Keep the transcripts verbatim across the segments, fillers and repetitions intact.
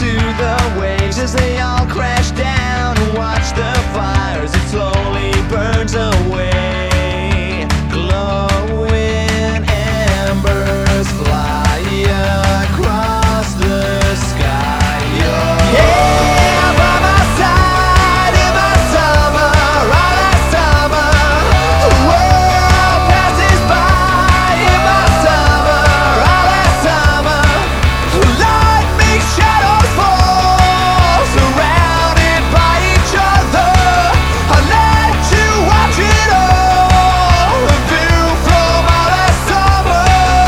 to the waves as they all crash down, and watch the fires, it slowly burns away. Glowing embers fly across the sky. Oh. Yeah, by my side in my summer, all that summer. The world passes by in my summer, all that summer. Light makes shadows fall, surrounded by each other. I let you watch it all, a view from all that summer.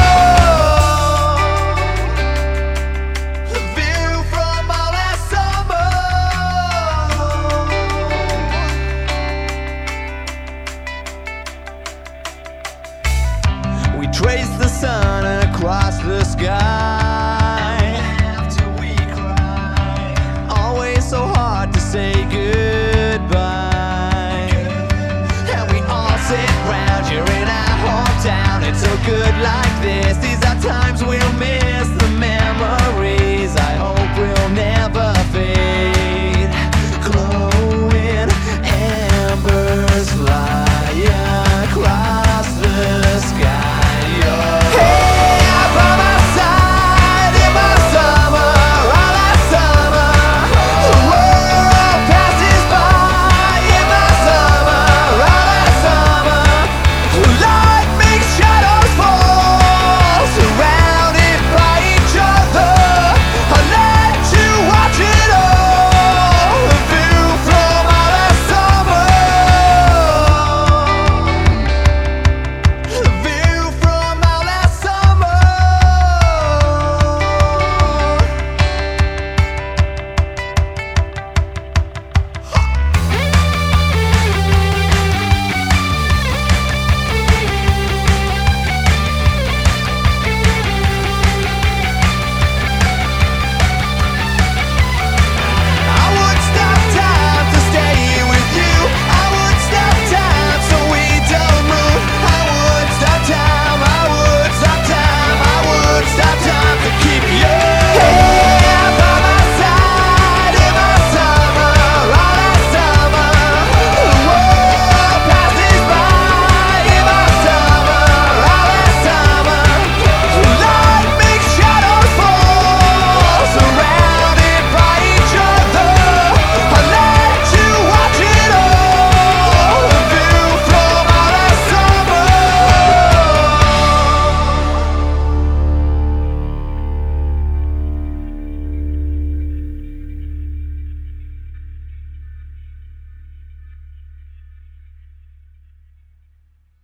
A view from all that summer. We trace the sun across the sky. After we cry, always so hard to say goodbye. And we all sit round here in our hometown. It's so good like this. These are times we'll miss.